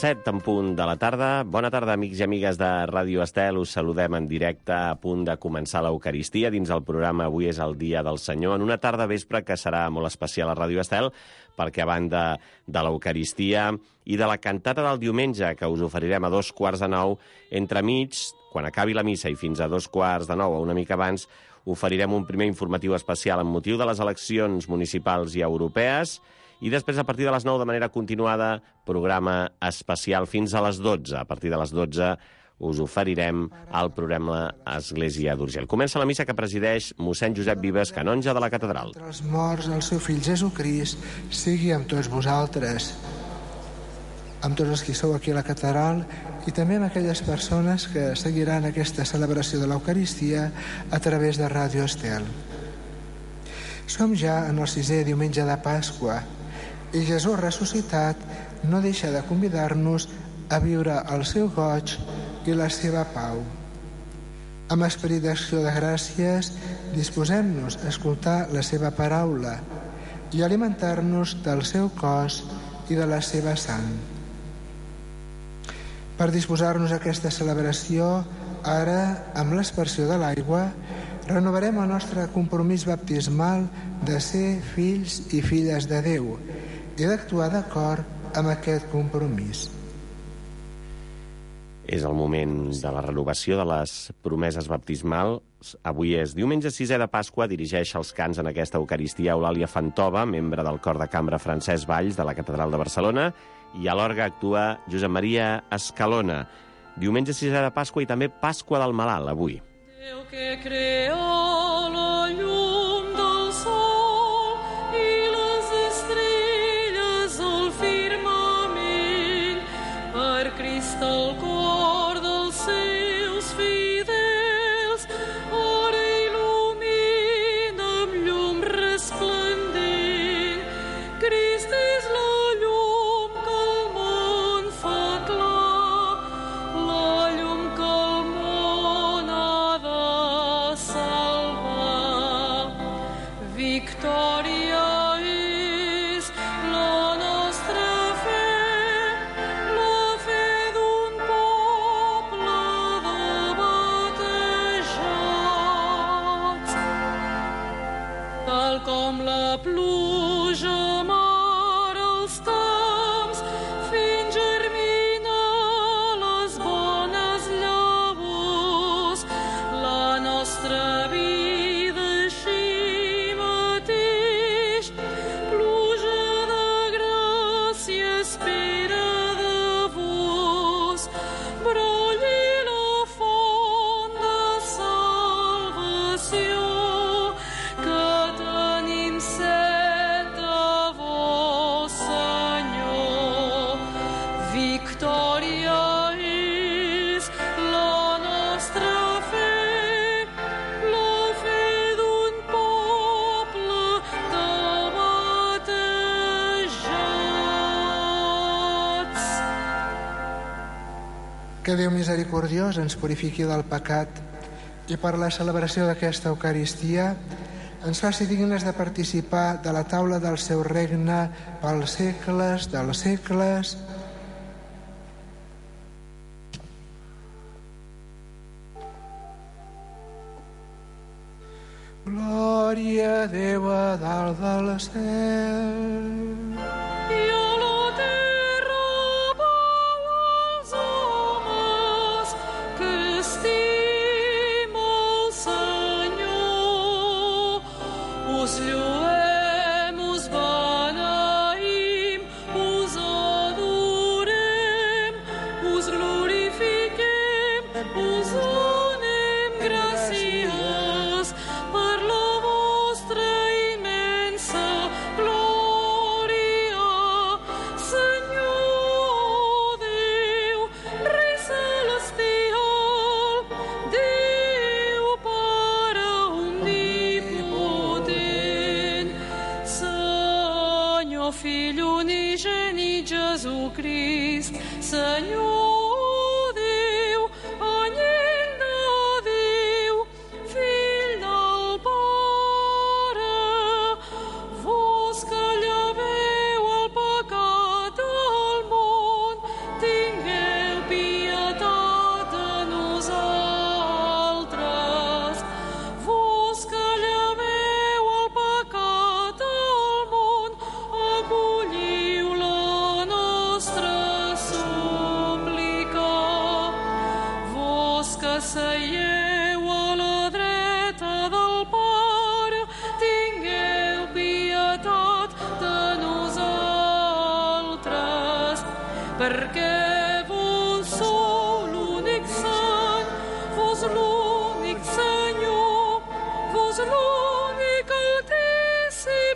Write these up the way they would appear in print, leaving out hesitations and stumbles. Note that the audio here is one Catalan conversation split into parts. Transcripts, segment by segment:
7 en punt de la tarda. Bona tarda, amics i amigues de Ràdio Estel. Us saludem en directe, a punt de començar l'Eucaristia. Dins el programa Avui és el dia del Senyor, en una tarda vespre que serà molt especial a Ràdio Estel, perquè a banda de l'Eucaristia i de la cantata del diumenge, que us oferirem a 8:45, entremig, quan acabi la missa i fins a 8:15 o una mica abans, oferirem un primer informatiu especial amb motiu de les eleccions municipals i europees, i després, a partir de les 9, de manera continuada, programa especial fins a les 12. A partir de les 12 us oferirem el programa Església d'Urgell. Comença la missa que presideix mossèn Josep Vives, canonge de la catedral. Entre els morts, el seu fill Jesucrist sigui amb tots vosaltres, amb tots els que sou aquí a la catedral i també amb aquelles persones que seguiran aquesta celebració de l'Eucaristia a través de Ràdio Estel. Som ja en el 6è diumenge de Pasqua i Jesús ressuscitat no deixa de convidar-nos a viure el seu goig i la seva pau. Amb esperit d'acció de gràcies, disposem-nos a escoltar la seva paraula i alimentar-nos del seu cos i de la seva sang. Per disposar-nos a aquesta celebració, ara, amb l'aspersió de l'aigua, renovarem el nostre compromís baptismal de ser fills i filles de Déu i d'actuar d'acord amb aquest compromís. És el moment de la renovació de les promeses baptismals. Avui és diumenge 6è de Pasqua, dirigeix els cants en aquesta Eucaristia Eulàlia Fantova, membre del cor de cambra Francesc Valls de la Catedral de Barcelona, i a l'orgue actua Josep Maria Escalona. Diumenge 6è de Pasqua i també Pasqua del Malalt, avui. Déu que creó la llum del sol i les estrelles al firmament, per Crist al cor dels seus fidels, ara il·lumina amb llum resplendent. Crist és la llum que el món fa clar, la llum que el món ha de salvar. Victòria és la nostra fe, la fe d'un poble de batejats. Tal com la pluja mare els camps, fent germinar les bones llavors, la nostra vida així mateix, pluja de gràcia espera de vos, brolli la font de salvació, que tenim set de vos, Senyor. Victòria és la nostra fe, la fe d'un poble de batejats. Que Déu misericordiós ens purifiqui del pecat i per la celebració d'aquesta Eucaristia ens faci dignes de participar de la taula del seu regne pels segles dels segles. Glòria a Déu a dalt del cel. I a la terra pau als homes que estima el Senyor. Us lloem, us beneïm, us adorem, us glorifiquem, us donem gràcies per la vostra immensa glòria. Senyor Déu, Rei celestial, Déu Pare omnipotent, Senyor Fill unigènit Jesucrist, Senyor Déu, anyell de Déu, Fill del Pare, vos que lleveu el pecat del món, seieu a la dreta del Pare, tingueu pietat de nosaltres, perquè vos sou l'únic Sant, vos l'únic Senyor, vos l'únic Altíssim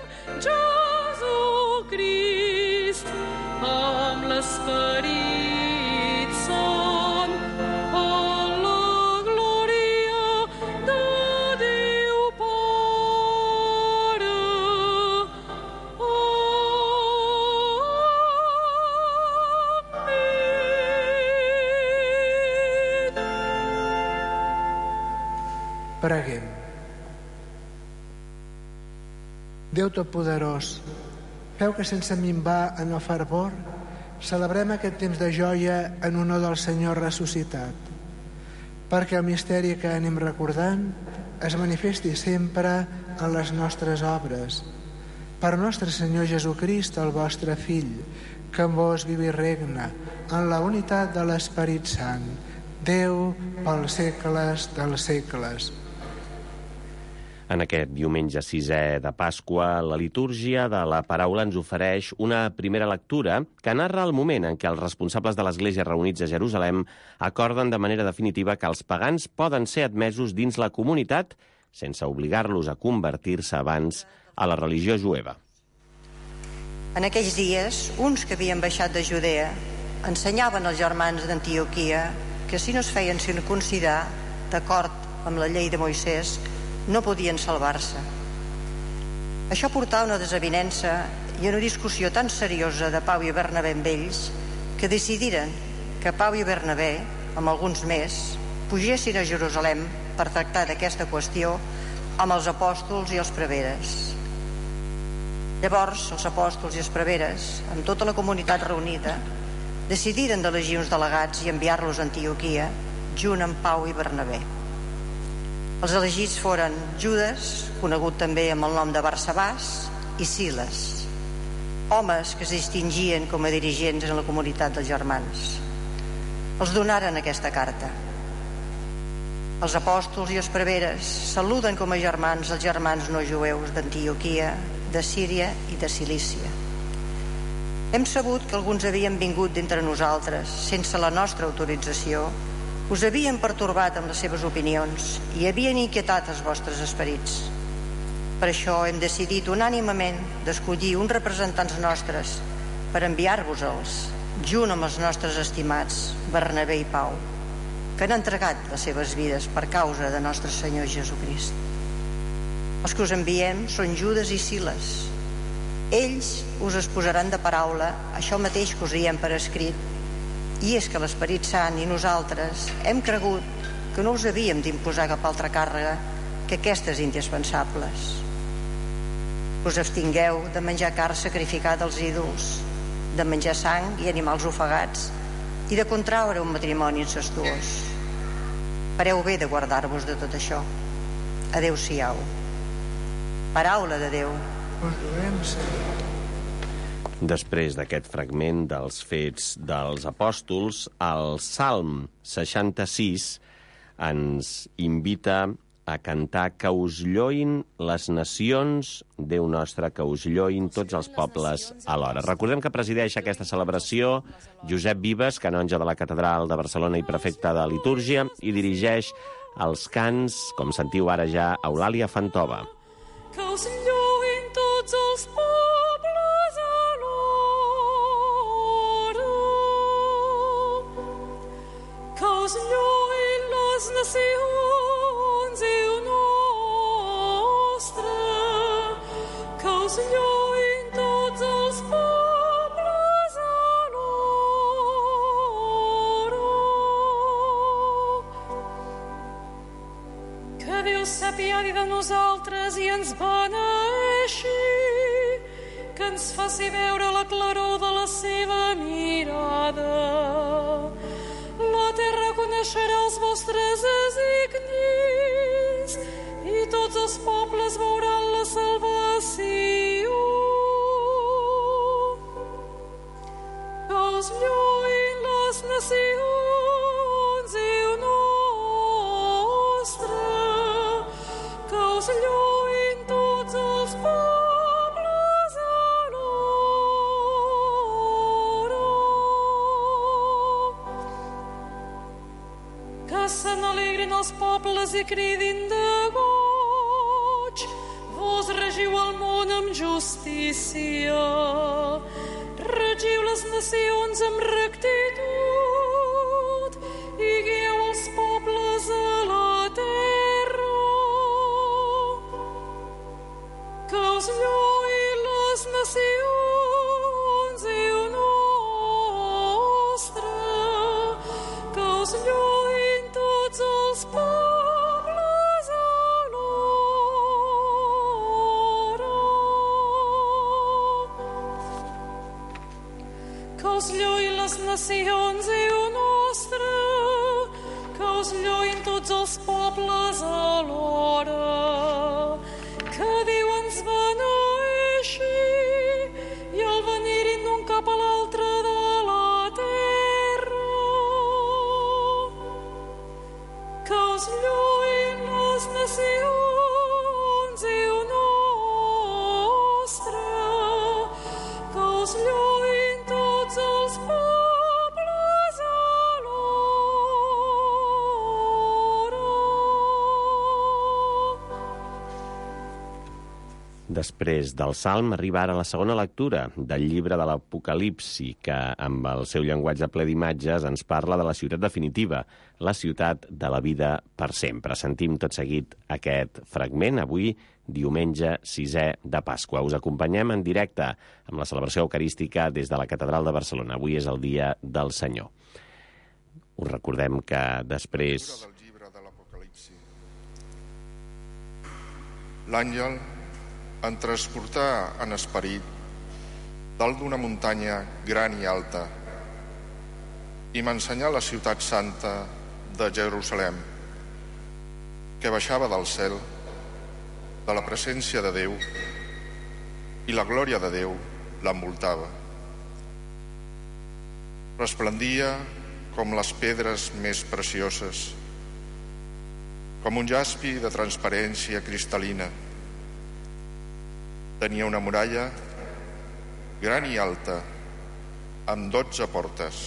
Jesucrist, amb l'Esperit Sant, a la glòria de Déu Pare. Amén. Preguem. Déu Totpoderós, feu que sense minvar en el fervor celebrem aquest temps de joia en honor del Senyor ressuscitat, perquè el misteri que anem recordant es manifesti sempre en les nostres obres. Per nostre Senyor Jesucrist, el vostre Fill, que en vos viu i regna en la unitat de l'Esperit Sant, Déu pels segles dels segles. En aquest diumenge 6è de Pasqua, la litúrgia de la paraula ens ofereix una primera lectura que narra el moment en què els responsables de l'Església reunits a Jerusalem acorden de manera definitiva que els pagans poden ser admesos dins la comunitat sense obligar-los a convertir-se abans a la religió jueva. En aquells dies, uns que havien baixat de Judea ensenyaven als germans d'Antioquia que si no es feien circumcidar, d'acord amb la llei de Moisès, no podien salvar-se. Això portà una desavinença i una discussió tan seriosa de Pau i Bernabé amb ells que decidiren que Pau i Bernabé, amb alguns més, pugessin a Jerusalem per tractar d'aquesta qüestió amb els apòstols i els preveres. Llavors, els apòstols i els preveres, amb tota la comunitat reunida, decidiren d'elegir uns delegats i enviar-los a Antioquia junt amb Pau i Bernabé. Els elegits foren Judes, conegut també amb el nom de Barsabàs, i Siles, homes que es distingien com a dirigents en la comunitat dels germans. Els donaren aquesta carta. Els apòstols i els preveres saluden com a germans els germans no jueus d'Antioquia, de Síria i de Cilícia. Hem sabut que alguns havien vingut d'entre nosaltres sense la nostra autorització, us havien pertorbat amb les seves opinions i havien inquietat els vostres esperits. Per això hem decidit unànimement d'escollir uns representants nostres per enviar-vos-els, junt amb els nostres estimats Bernabé i Pau, que han entregat les seves vides per causa de nostre Senyor Jesucrist. Els que us enviem són Judes i Siles. Ells us exposaran de paraula això mateix que us diem per escrit, i és que l'Esperit Sant i nosaltres hem cregut que no us havíem d'imposar cap altra càrrega que aquestes indispensables. Us abstingueu de menjar carn sacrificada als ídols, de menjar sang i animals ofegats i de contraure un matrimoni incestuós. Fareu bé de guardar-vos de tot això. Adéu-siau. Paraula de Déu. Us trobem, Senyor. Després d'aquest fragment dels Fets dels Apòstols, el Salm 66 ens invita a cantar que us lloïn les nacions, Déu nostre, que us lloïn tots els pobles alhora. Recordem que presideix aquesta celebració Josep Vives, canonge de la Catedral de Barcelona i prefecte de litúrgia, i dirigeix els cants, com sentiu ara ja, Eulàlia Fantova. Que us lloïn tots els pobles alhora, que us lloïn les nacions, Déu nostre, que us lloïn tots els pobles alhora. Que Déu s'apiadi de nosaltres i ens beneeixi, que ens faci veure la claror de la seva mirada. La terra coneixerà els vostres designis i tots els pobles veuran la salvació. Que us lloïn les nacions, Déu nostre, que se n'alegrin els pobles i cridin de goig. Vos regiu el món amb justícia, regiu les nacions amb rectitud i guieu els pobles a la terra. Que us lluïn les nacions, Déu nostre, que us lluïn tots els pobles alhora. Que us lluïn les nacions, Déu nostre, que us lluïn tots els pobles alhora. Que Déu ens beneeixi i al venir-hi d'un cap a l'altre de la terra. Que us lluïn les nacions, Déu nostre, que us lluïn tots els pobles alhora. Després del Salm arriba ara la segona lectura del llibre de l'Apocalipsi, que amb el seu llenguatge ple d'imatges ens parla de la ciutat definitiva, la ciutat de la vida per sempre. Sentim tot seguit aquest fragment, avui diumenge 6è de Pasqua. Us acompanyem en directe amb la celebració eucarística des de la Catedral de Barcelona. Avui és el dia del Senyor. Us recordem que després... Del llibre de l'Apocalipsi. L'àngel en transportar en esperit dalt d'una muntanya gran i alta i m'ensenyà la ciutat santa de Jerusalem, que baixava del cel, de la presència de Déu, i la glòria de Déu l'envoltava. Resplendia com les pedres més precioses, com un jaspi de transparència cristal·lina. Tenia una muralla gran i alta, amb 12 portes.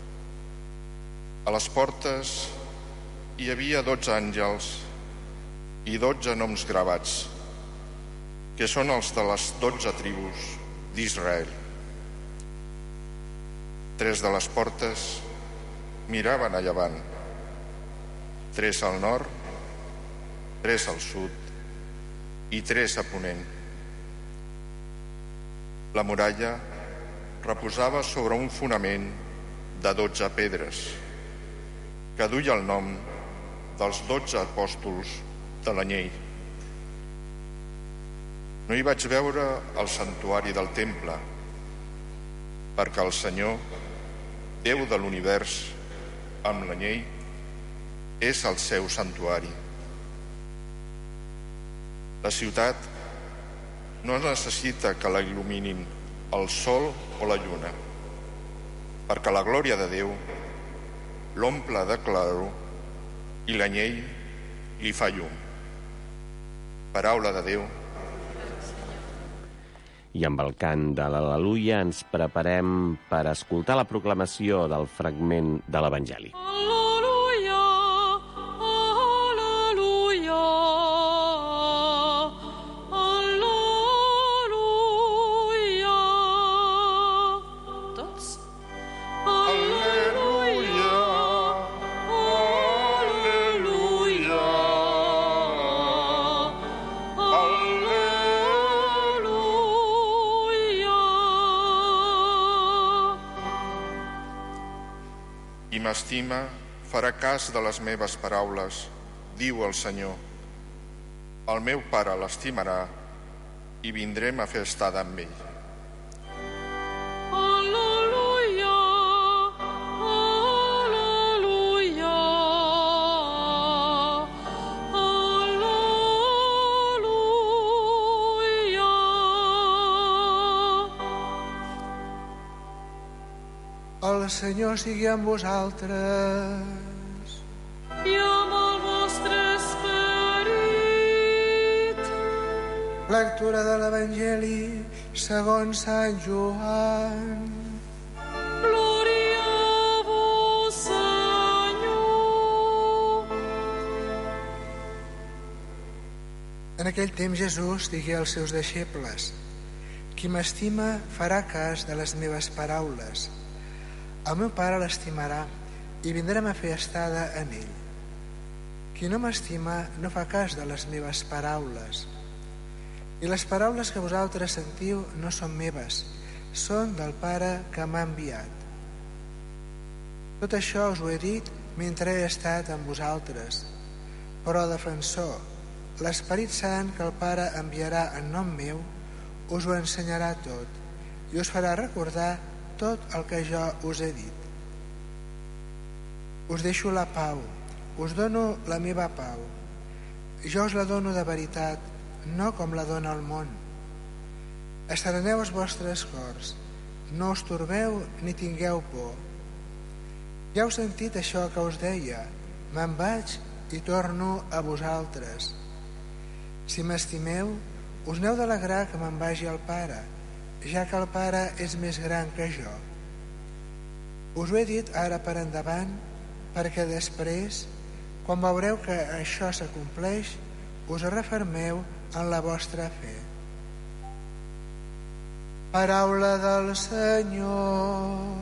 A les portes hi havia 12 àngels i 12 noms gravats, que són els de les 12 tribus d'Israel. 3 de les portes miraven a llevant, 3 al nord, 3 al sud i 3 a ponent. La muralla reposava sobre un fonament de 12 pedres, que duia el nom dels 12 apòstols de l'anyell. No hi vaig veure el santuari del temple, perquè el Senyor, Déu de l'univers, amb l'anyell, és el seu santuari. La ciutat no necessita que la il·luminin el sol o la lluna, perquè la glòria de Déu l'omple de claror i l'anyell li fa llum. Paraula de Déu. I amb el cant de l'Al·leluia ens preparem per escoltar la proclamació del fragment de l'Evangeli. Al·leluia, al·leluia, al·leluia. Tots? Al·leluia, al·leluia, Qui m'estima farà cas de les meves paraules, diu el Senyor. El meu Pare l'estimarà i vindrem a fer estada amb ell. al·leluia, al·leluia, al·leluia. El Senyor sigui amb vosaltres. I amb el vostre esperit. Lectura de l'Evangeli segons Sant Joan. Glòria a vos, Senyor. aquell temps Jesús digué als seus deixebles: qui m'estima farà cas de les meves paraules. El meu Pare l'estimarà i vindrem a fer estada en ell. Qui no m'estima no fa cas de les meves paraules. I les paraules que vosaltres sentiu no són meves, són del Pare que m'ha enviat. Tot això us ho he dit mentre he estat amb vosaltres. Però el defensor, l'Esperit Sant que el Pare enviarà en nom meu, us ho ensenyarà tot i us farà recordar tot el que jo us he dit. Us deixo la pau, us dono la meva pau. Jo us la dono de veritat, no com la dona el món. Assereneu els vostres cors, no us turbeu ni tingueu por. Ja heu sentit això que us deia: me'n vaig i torno a vosaltres. Si m'estimeu, us n'heu d'alegrar que me'n vagi al Pare, ja que el Pare és més gran que jo. Us ho he dit ara per endavant, perquè després, quan veureu que això s'acompleix, us refermeu en la vostra fe. Paraula del Senyor.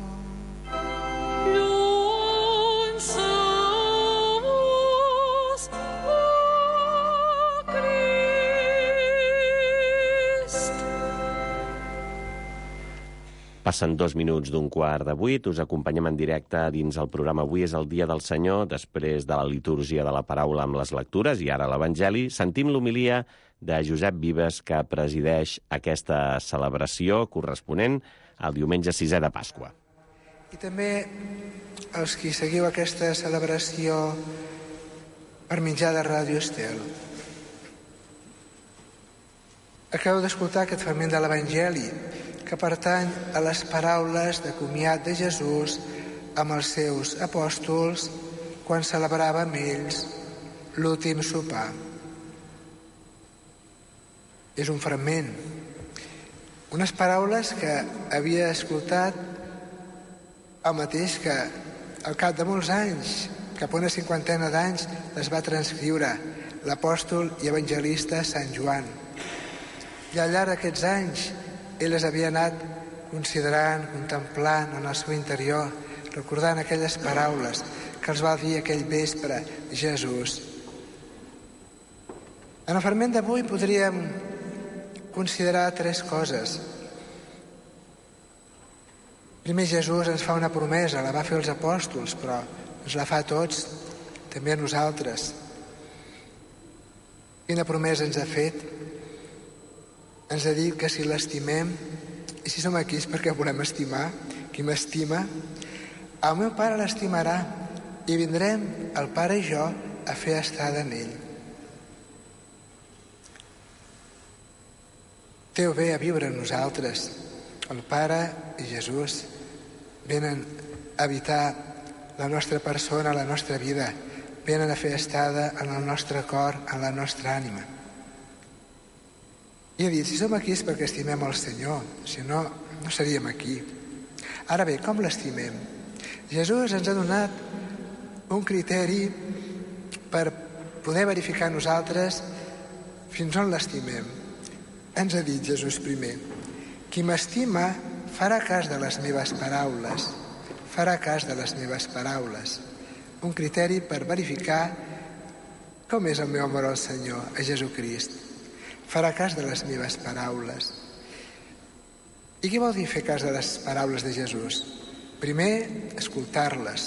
Passen 2 minuts d'un 7:15. Us acompanyem en directe dins el programa Avui és el dia del Senyor, després de la litúrgia de la paraula amb les lectures, i ara l'Evangeli. Sentim l'homilia de Josep Vives, que presideix aquesta celebració corresponent al diumenge 6è de Pasqua. I també els qui seguiu aquesta celebració per mitjà de Ràdio Estel. Acabeu d'escoltar aquest fragment de l'Evangeli, que pertany a les paraules de comiat de Jesús amb els seus apòstols quan celebrava amb ells l'últim sopar. És un fragment, unes paraules que havia escoltat el mateix que al cap de molts anys, cap a una 50ena d'anys, les va transcriure l'apòstol i evangelista Sant Joan. I al llarg d'aquests anys ell les havia anat considerant, contemplant en el seu interior, recordant aquelles paraules que els va dir aquell vespre Jesús. En el fragment d'avui podríem considerar 3 coses. Primer, Jesús ens fa una promesa, la va fer als apòstols, però ens la fa a tots, també a nosaltres. Quina promesa ens ha fet? Ens ha dit que si l'estimem, i si som aquí és perquè volem estimar, qui m'estima, el meu Pare l'estimarà i vindrem, el Pare i jo, a fer estada en ell. Déu ve a viure en nosaltres. El Pare i Jesús venen a habitar la nostra persona, la nostra vida, venen a fer estada en el nostre cor, en la nostra ànima. I ha dit, si som aquí és perquè estimem el Senyor, si no, no seríem aquí. Ara bé, com l'estimem? Jesús ens ha donat un criteri per poder verificar nosaltres fins on l'estimem. Ens ha dit Jesús primer: qui m'estima farà cas de les meves paraules. Farà cas de les meves paraules. Un criteri per verificar com és el meu amor al Senyor, a Jesucrist. Farà cas de les meves paraules. I què vol dir fer cas de les paraules de Jesús? Primer, escoltar-les,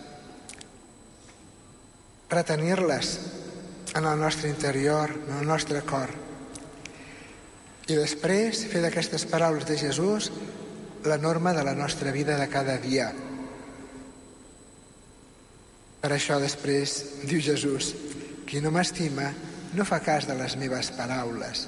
retenir-les en el nostre interior, en el nostre cor. I després, fer d'aquestes paraules de Jesús la norma de la nostra vida de cada dia. Per això després diu Jesús: qui no m'estima no fa cas de les meves paraules.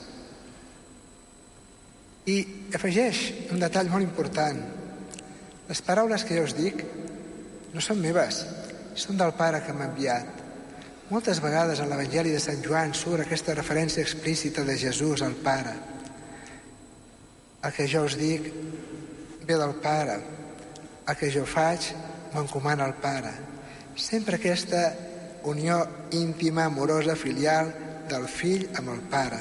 I afegeix un detall molt important. Les paraules que jo us dic no són meves, són del Pare que m'ha enviat. Moltes vegades en l'Evangeli de Sant Joan surt aquesta referència explícita de Jesús al Pare. El que jo us dic ve del Pare. El que jo faig m'encomana al Pare. Sempre aquesta unió íntima, amorosa, filial del Fill amb el Pare.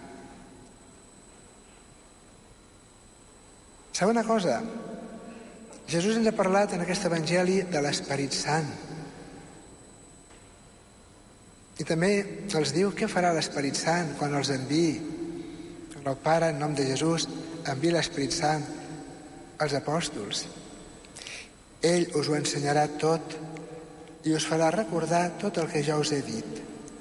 Segona cosa, Jesús ens ha parlat en aquest Evangeli de l'Esperit Sant. I també els diu què farà l'Esperit Sant quan els enviï. El Pare, en nom de Jesús, envia l'Esperit Sant als apòstols. Ell us ho ensenyarà tot i us farà recordar tot el que ja us he dit.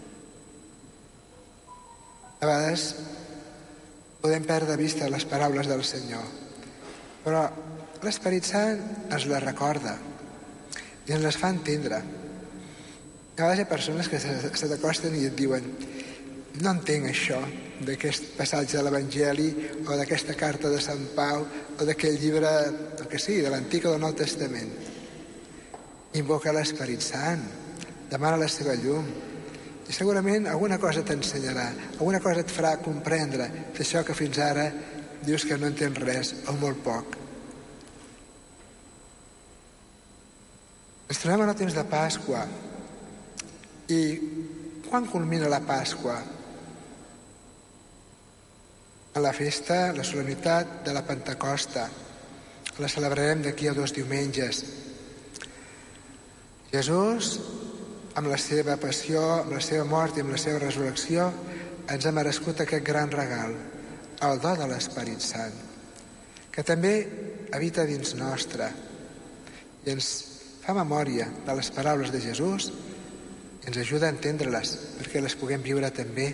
A vegades podem perdre de vista les paraules del Senyor, però l'Esperit Sant ens les recorda i ens les fa entendre. A vegades hi ha persones que se t'acosten i et diuen: no entenc això d'aquest passatge de l'Evangeli o d'aquesta carta de Sant Pau o d'aquell llibre, el que sigui, de l'Antic o del Nou Testament. Invoca l'Esperit Sant, demana la seva llum i segurament alguna cosa t'ensenyarà, alguna cosa et farà comprendre d'això que fins ara dius que no entens res o molt poc. Ens trobem en el temps de Pasqua. I quan culmina la Pasqua? A la festa, la solemnitat de la Pentecosta. La celebrarem d'aquí a 2 diumenges. Jesús, amb la seva passió, amb la seva mort i amb la seva resurrecció, ens ha merescut aquest gran regal, el do de l'Esperit Sant, que també habita dins nostre i ens fa memòria de les paraules de Jesús i ens ajuda a entendre-les perquè les puguem viure també.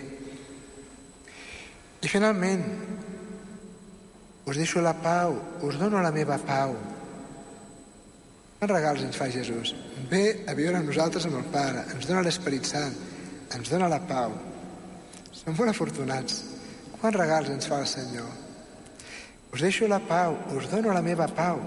I finalment, us deixo la pau, us dono la meva pau. Quants regals ens fa Jesús? Ve a viure amb nosaltres amb el Pare, ens dona l'Esperit Sant, ens dona la pau. Som molt afortunats. Quants regals ens fa el Senyor? Us deixo la pau, us dono la meva pau.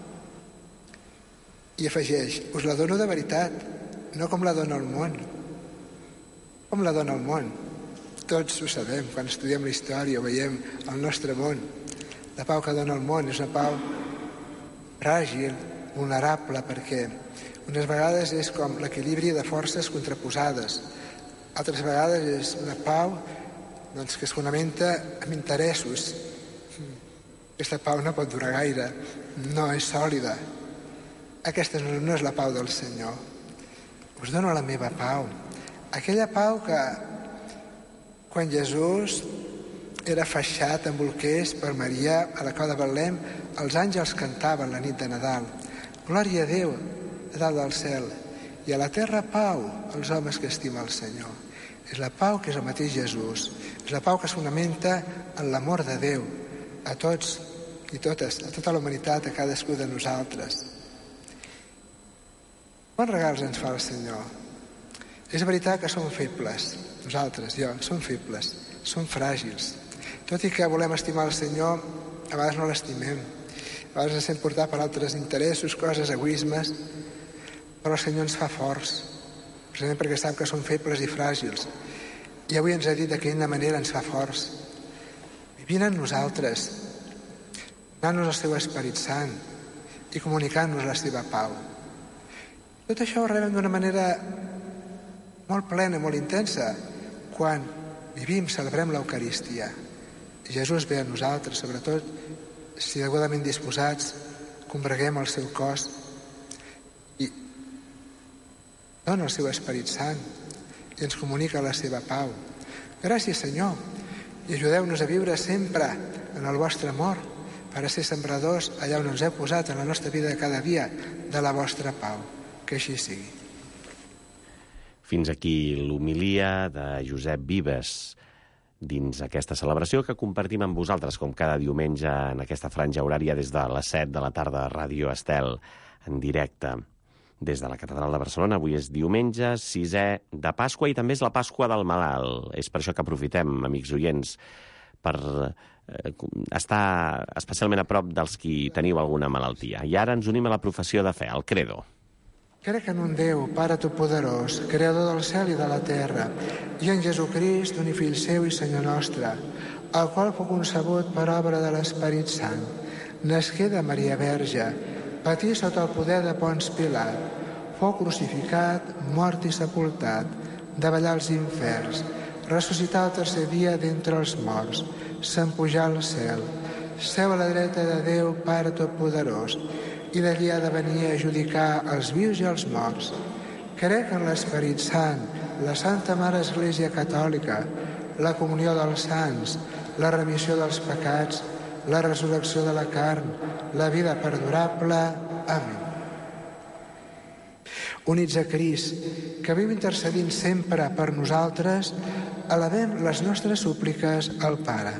I afegeix, us la dono de veritat, no com la dona el món. Com la dona el món? Tots ho sabem, quan estudiem la història o veiem el nostre món. La pau que dona el món és una pau fràgil, vulnerable, perquè unes vegades és com l'equilibri de forces contraposades. Altres vegades és una pau que es fonamenta en interessos. Aquesta pau no pot durar gaire, no és sòlida. Aquesta no és la pau del Senyor. Us dono la meva pau. Aquella pau que quan Jesús era feixat en bolquers per Maria a la cova de Betlem, els àngels cantaven la nit de Nadal. Glòria a Déu a dalt del cel i a la terra pau als homes que estima el Senyor. És la pau que és el mateix Jesús. És la pau que es fonamenta en l'amor de Déu a tots i totes, a tota la humanitat, a cadascú de nosaltres. Quants regals ens fa el Senyor? És veritat que som febles, nosaltres, jo, som febles, som fràgils. Tot i que volem estimar el Senyor, a vegades no l'estimem. A vegades ens sent portar per altres interessos, coses, egoismes, però el Senyor ens fa forts, precisament perquè sap que som febles i fràgils. I avui ens ha dit de quina manera ens fa forts. Vivint en nosaltres, donant-nos el seu Esperit Sant i comunicant-nos la seva pau. Tot això ho rebem d'una manera molt plena, molt intensa, quan vivim, celebrem l'Eucaristia. Jesús ve a nosaltres, sobretot si degudament disposats, combreguem el seu cos i dona el seu Esperit Sant i ens comunica la seva pau. Gràcies, Senyor, i ajudeu-nos a viure sempre en el vostre amor per a ser sembradors allà on ens heu posat en la nostra vida de cada dia de la vostra pau. Que així sigui. Fins aquí l'homilia de Josep Vives dins aquesta celebració que compartim amb vosaltres com cada diumenge en aquesta franja horària des de les 7 de la tarda a Ràdio Estel en directe des de la Catedral de Barcelona. Avui és diumenge 6è de Pasqua i també és la Pasqua del Malalt. És per això que aprofitem, amics oients, per estar especialment a prop dels qui teniu alguna malaltia. I ara ens unim a la professió de fe, al Credo. Crec en un Déu, Pare Todopoderós, Creador del cel i de la terra, i en Jesucrist, únic Fill seu i Senyor nostre, el qual fou concebut per obra de l'Esperit Sant, nasqué de Maria Verge, patí sota el poder de Ponç Pilat, fou crucificat, mort i sepultat, davallà als inferns, ressuscitar el tercer dia d'entre els morts, s'empujar al cel, seu a la dreta de Déu Pare Totpoderós, i d'allí ha de venir a judicar els vius i els morts. Crec en l'Esperit Sant, la Santa Mare Església Catòlica, la comunió dels sants, la remissió dels pecats, la resurrecció de la carn, la vida perdurable. Amén. Units a Crist, que viu intercedint sempre per nosaltres, elevem les nostres súpliques al Pare.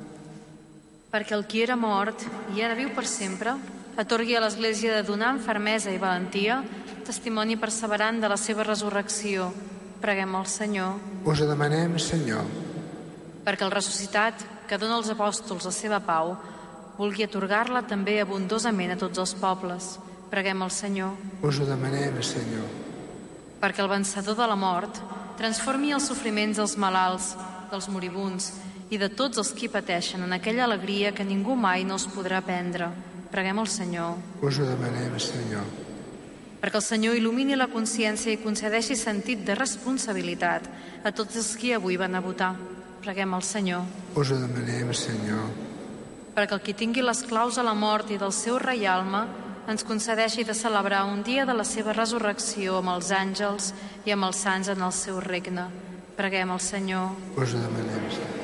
Perquè el qui era mort i ara viu per sempre, atorgui a l'Església de donar amb fermesa i valentia testimoni perseverant de la seva resurrecció. Preguem al Senyor. Us ho demanem, Senyor. Perquè el ressuscitat, que dona als apòstols la seva pau, vulgui atorgar-la també abundosament a tots els pobles. Preguem al Senyor. Us ho demanem, Senyor. Perquè el vencedor de la mort transformi els sofriments dels malalts, dels moribunds i de tots els qui pateixen en aquella alegria que ningú mai no els podrà prendre. Preguem al Senyor. Us ho demanem, Senyor. Perquè el Senyor il·lumini la consciència i concedeixi sentit de responsabilitat a tots els qui avui van a votar. Preguem al Senyor. Us ho demanem, Senyor. Perquè el qui tingui les claus a la mort i del seu reialme ens concedeixi de celebrar un dia de la seva resurrecció amb els àngels i amb els sants en el seu regne. Preguem al Senyor. Us ho demanem, Senyor.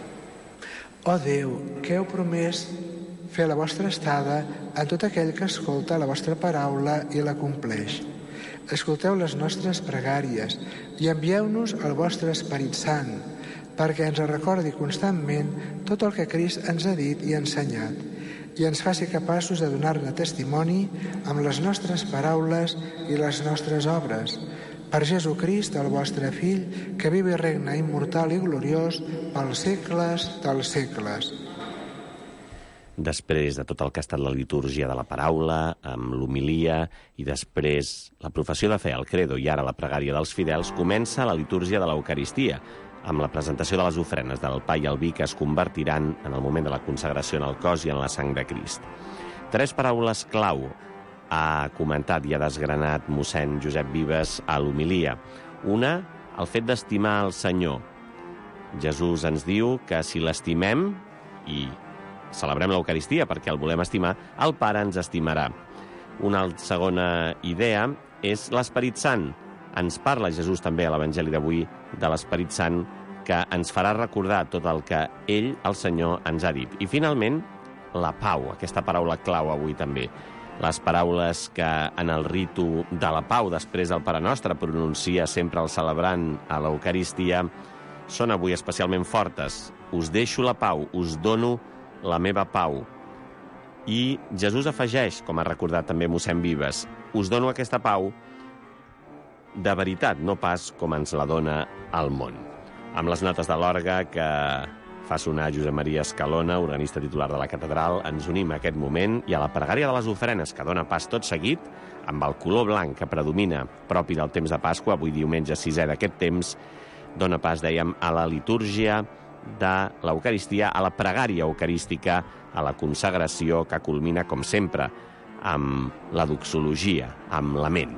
Ó Déu, que heu promès fer la vostra estada a tot aquell que escolta la vostra paraula i la compleix. Escolteu les nostres pregàries i envieu-nos el vostre Esperit Sant, perquè ens recordi constantment tot el que Crist ens ha dit i ensenyat, i ens faci capaços de donar-ne testimoni amb les nostres paraules i les nostres obres. Per Jesucrist, el vostre Fill, que viu i regna immortal i gloriós pels segles dels segles. Després de tot el que ha estat la litúrgia de la paraula, amb l'homilia i després la professió de fe, el credo, i ara la pregària dels fidels, comença la litúrgia de l'Eucaristia, amb la presentació de les ofrenes del pa i el vi que es convertiran en el moment de la consagració en el cos i en la sang de Crist. 3 paraules clau ha comentat i ha desgranat mossèn Josep Vives a l'homilia. Una, el fet d'estimar el Senyor. Jesús ens diu que si l'estimem i celebrem l'Eucaristia perquè el volem estimar, el Pare ens estimarà. Una segona idea és l'Esperit Sant. Ens parla Jesús també a l'Evangeli d'avui de l'Esperit Sant que ens farà recordar tot el que ell, el Senyor, ens ha dit. I finalment, la pau, aquesta paraula clau avui també. Les paraules que en el ritu de la pau, després del Pare Nostre, pronuncia sempre el celebrant a l'Eucaristia, són avui especialment fortes. Us deixo la pau, us dono la meva pau. I Jesús afegeix, com ha recordat també mossèn Vives, us dono aquesta pau de veritat, no pas com ens la dona el món. Amb les notes de l'orgue que fa sonar Josep Maria Escalona, organista titular de la catedral, ens unim a aquest moment i a la pregària de les ofrenes, que dona pas tot seguit, amb el color blanc que predomina, propi del temps de Pasqua, avui diumenge 6è d'aquest temps, dona pas, dèiem, a la litúrgia de l'Eucaristia, a la pregària eucarística, a la consagració que culmina, com sempre, amb la doxologia, amb lament.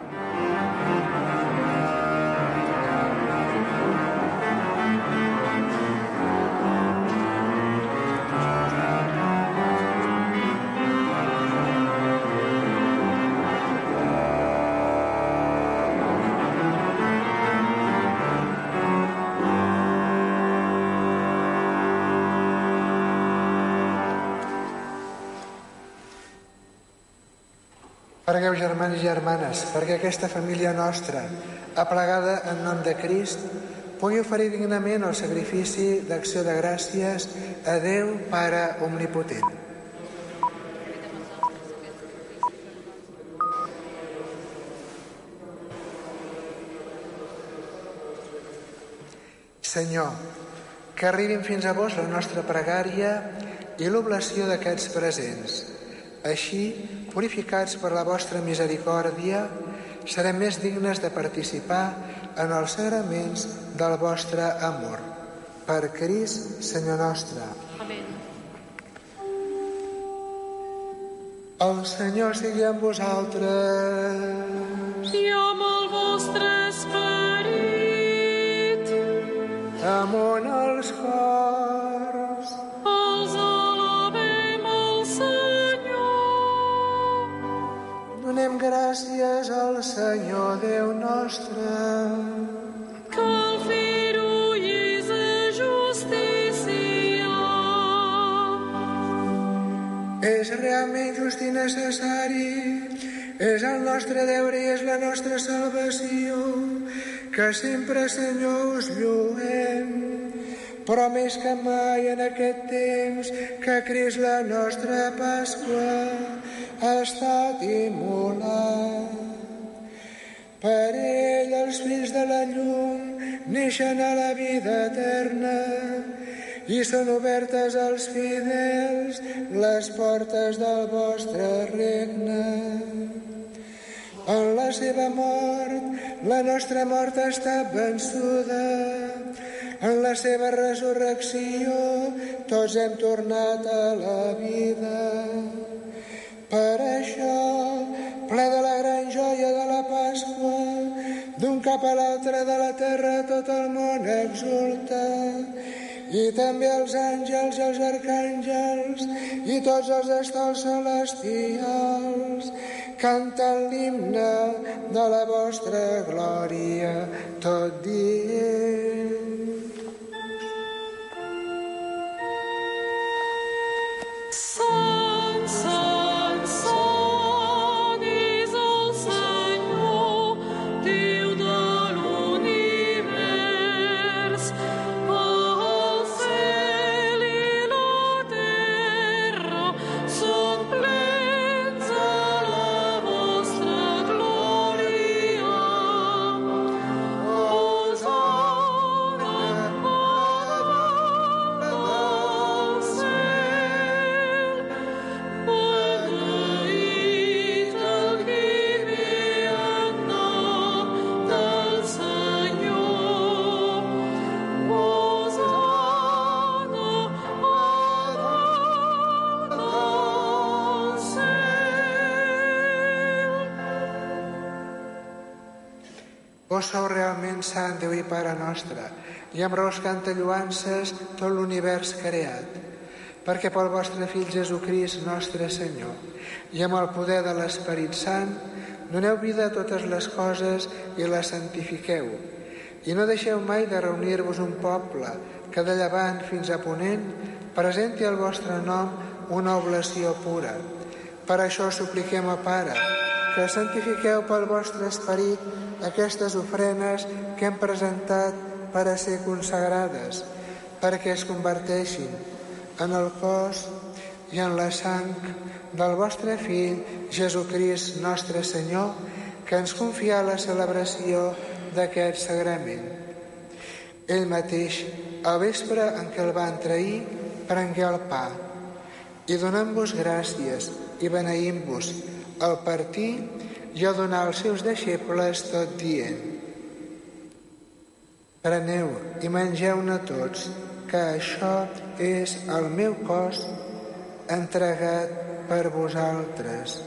Pregueu, germans i germanes, perquè aquesta família nostra, aplegada en nom de Crist, pugui oferir dignament el sacrifici d'acció de gràcies a Déu Pare Omnipotent. Senyor, que arribin fins a vos la nostra pregària i l'oblació d'aquests presents. Així, purificats per la vostra misericòrdia, serem més dignes de participar en els sagraments del vostre amor. Per Crist, Senyor nostre. Amén. El Senyor sigui amb vosaltres. I amb el vostre esperit. Senyor Déu nostre. Que el Fill és a justícia. És realment just i necessari, és el nostre deure i és la nostra salvació, que sempre, Senyor, us lluem. Però més que mai en aquest temps que Crist, la nostra Pasqua, ha estat immolat. Per ell els fills de la llum neixen a la vida eterna i són obertes als fidels les portes del vostre regne. En la seva mort, la nostra mort ha estat vençuda. En la seva resurrecció, tots hem tornat a la vida. Per això, ple de la gran joia de la Pasqua, d'un cap a l'altre de la terra tot el món exulta, i també els àngels i els arcàngels i tots els estels celestials canten l'himne de la vostra glòria, tot dient: Sant, sant, sant és el Senyor, Déu de l'univers. El cel i la terra són plens de la vostra glòria. Hosana al cel. Beneït el qui ve en nom del Senyor. Hosana a dalt del cel. Vós sou realment sant, Déu i Pare nostre, i amb raó canta lloances tot l'univers creat, perquè pel vostre Fill Jesucrist, nostre Senyor, i amb el poder de l'Esperit Sant, doneu vida a totes les coses i les santifiqueu, i no deixeu mai de reunir-vos un poble que de llevant fins a ponent presenti al vostre nom una oblació pura. Per això supliquem al Pare que santifiqueu pel vostre Esperit aquestes ofrenes que hem presentat per a ser consagrades, perquè es converteixin en el cos i en la sang del vostre Fill, Jesucrist, nostre Senyor, que ens confia la celebració d'aquest sagrament. Ell mateix, al vespre en què el van trair, prengué el pa i donant-vos gràcies i beneint-vos al partir i a donar als seus deixebles tot dient: preneu i mengeu-ne tots, que això és el meu cos entregat per vosaltres.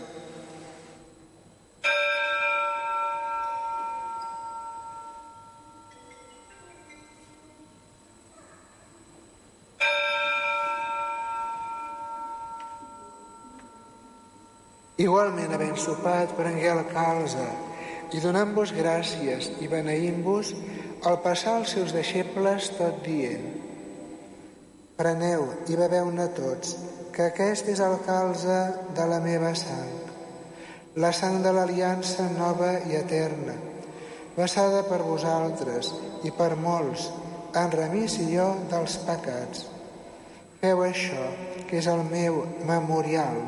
Igualment, havent sopat, prengué el calze i donant-vos gràcies i beneint-vos, al passar als seus deixebles tot dient: preneu i beveu-ne tots, que aquest és el calze de la meva sang, la sang de l'aliança nova i eterna, vessada per vosaltres i per molts en remissió dels pecats. Feu això, que és el meu memorial.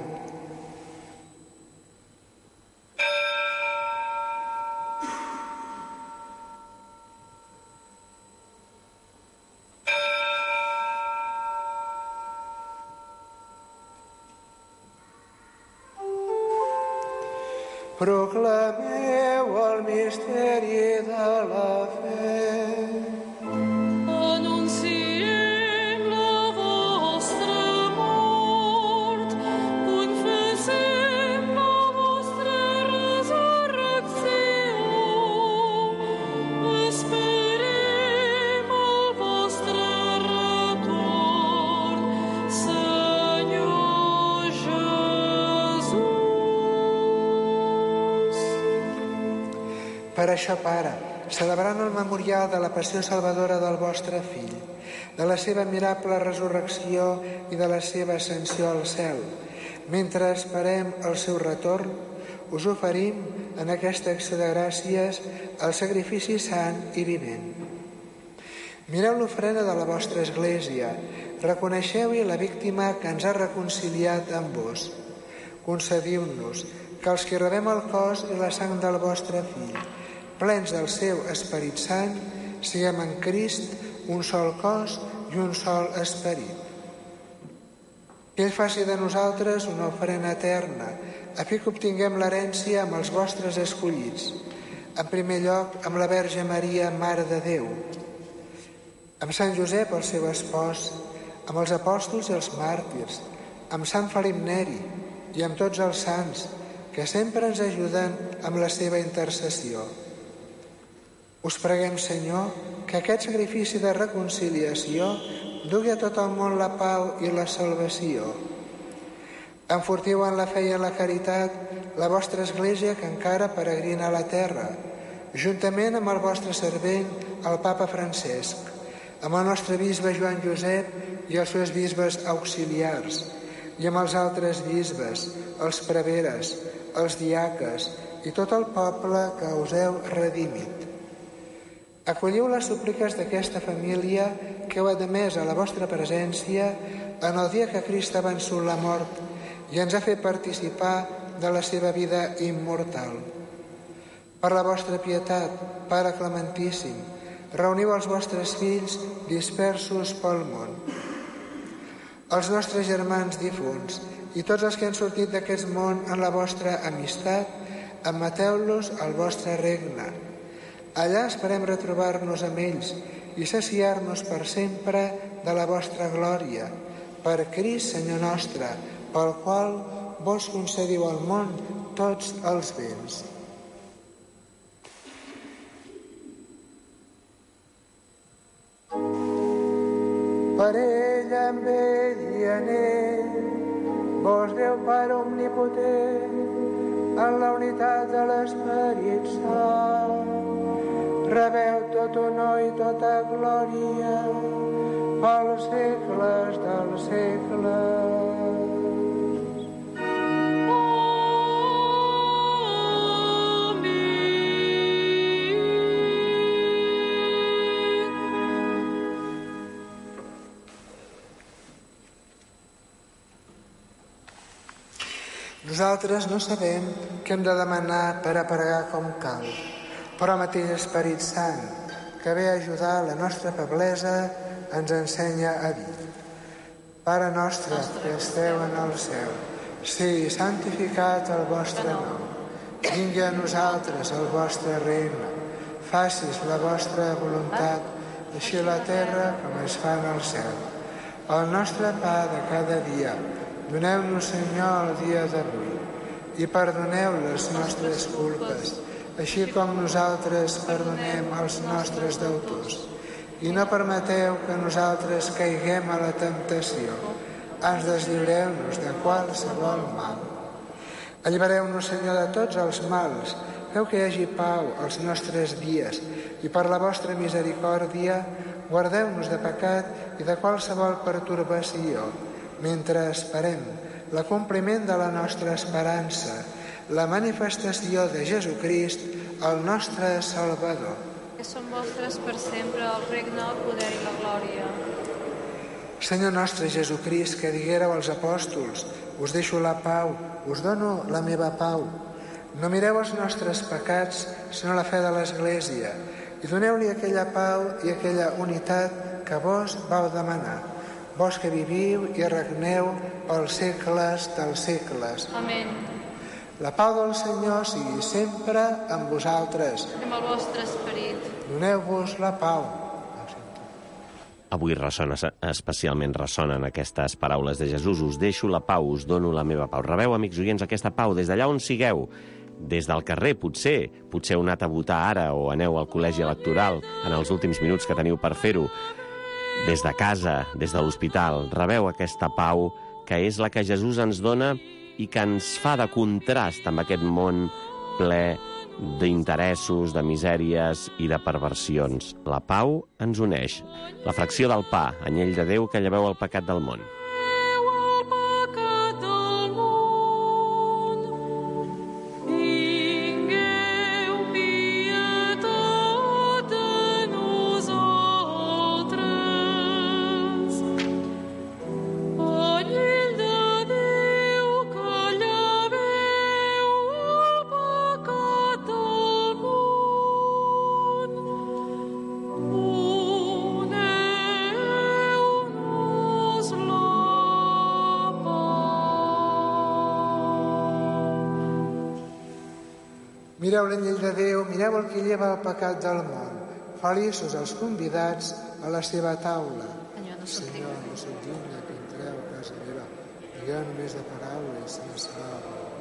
Proclameu el misteri de la fe. Anunciem la vostra mort, confessem la vostra resurrecció, esperem el vostre retorn, Senyor Jesús. Per això, Pare, celebrant el memorial de la passió salvadora del vostre Fill, de la seva admirable resurrecció i de la seva ascensió al cel, mentre esperem el seu retorn, us oferim en aquesta acció de gràcies el sacrifici sant i vivent. Mireu l'ofrena de la vostra Església, reconeixeu-hi la víctima que ens ha reconciliat amb vos. Concediu-nos que els que rebem el cos i la sang del vostre Fill, plens del seu Esperit Sant, siguem en Crist un sol cos i un sol esperit. Que ell faci de nosaltres una ofrena eterna, a fi que obtinguem l'herència amb els vostres escollits, en primer lloc amb la Verge Maria, Mare de Déu, amb Sant Josep, el seu espòs, amb els apòstols i els màrtirs, amb Sant Felip Neri i amb tots els sants, que sempre ens ajuden amb la seva intercessió. Us preguem, Senyor, que aquest sacrifici de reconciliació dugui a tot el món la pau i la salvació. Enfortiu en la fe i en la caritat la vostra Església que encara peregrina a la terra, juntament amb el vostre servent, el Papa Francesc, amb el nostre bisbe Joan Josep i els seus bisbes auxiliars, i amb els altres bisbes, els preveres, els diaques i tot el poble que us heu redimit. Acolliu les súpliques d'aquesta família que heu admès a la vostra presència en el dia que Crist ha vençut la mort i ens ha fet participar de la seva vida immortal. Per la vostra pietat, Pare Clementíssim, reuniu els vostres fills dispersos pel món. Els nostres germans difunts i tots els que han sortit d'aquest món en la vostra amistat, admeteu-los al vostre regne. Allà esperem retrobar-nos amb ells i saciar-nos per sempre de la vostra glòria. Per Crist, Senyor nostre, pel qual vos concediu al món tots els béns. Per ell, amb ell i en ell, vos Déu Pare omnipotent, en la unitat de l'Esperit Sant, rebeu tot honor i tota glòria pels segles dels segles. Nosaltres no sabem què hem de demanar per a pregar com cal, però el mateix Esperit Sant, que ve a ajudar la nostra feblesa, ens ensenya a dir: Pare nostre que esteu en el cel, sigui santificat el vostre nom. Vingui a nosaltres el vostre regne. Facis la vostra voluntat, així a la terra com es fa en el cel. El nostre pa de cada dia, doneu-nos, Senyor, el dia d'avui, i perdoneu les nostres culpes, així com nosaltres perdonem als nostres deutors. I no permeteu que nosaltres caiguem a la temptació. Ans deslliureu-nos de qualsevol mal. Allibereu-nos, Senyor, de tots els mals. Feu que hi hagi pau als nostres dies i per la vostra misericòrdia guardeu-nos de pecat i de qualsevol pertorbació, mentre esperem l'acompliment de la nostra esperança, la manifestació de Jesucrist, el nostre Salvador. Que són vostres per sempre el regne, el poder i la glòria. Senyor nostre Jesucrist, que diguéreu als apòstols: us deixo la pau, us dono la meva pau. No mireu els nostres pecats, sinó la fe de l'Església, i doneu-li aquella pau i aquella unitat que vos vau demanar. Vos que viviu i regneu pels segles dels segles. Amén. La pau del Senyor sigui sempre amb vosaltres. I amb el vostre esperit. Doneu-vos la pau. Avui especialment ressonen aquestes paraules de Jesús. Us deixo la pau, us dono la meva pau. Rebeu, amics oients, aquesta pau des d'allà on sigueu. Des del carrer, potser heu anat a votar ara o aneu al col·legi electoral en els últims minuts que teniu per fer-ho. Des de casa, des de l'hospital, rebeu aquesta pau que és la que Jesús ens dona i que ens fa de contrast amb aquest món ple d'interessos, de misèries i de perversions. La pau ens uneix. La fracció del pa, anyell de Déu que lleveu el pecat del món. Mireu l'anyell de Déu, mireu el que lleva el pecat del món. Feliços els convidats a la seva taula. Senyor, no soc digne que entreu a casa meva. Digueu només de paraules i es farà.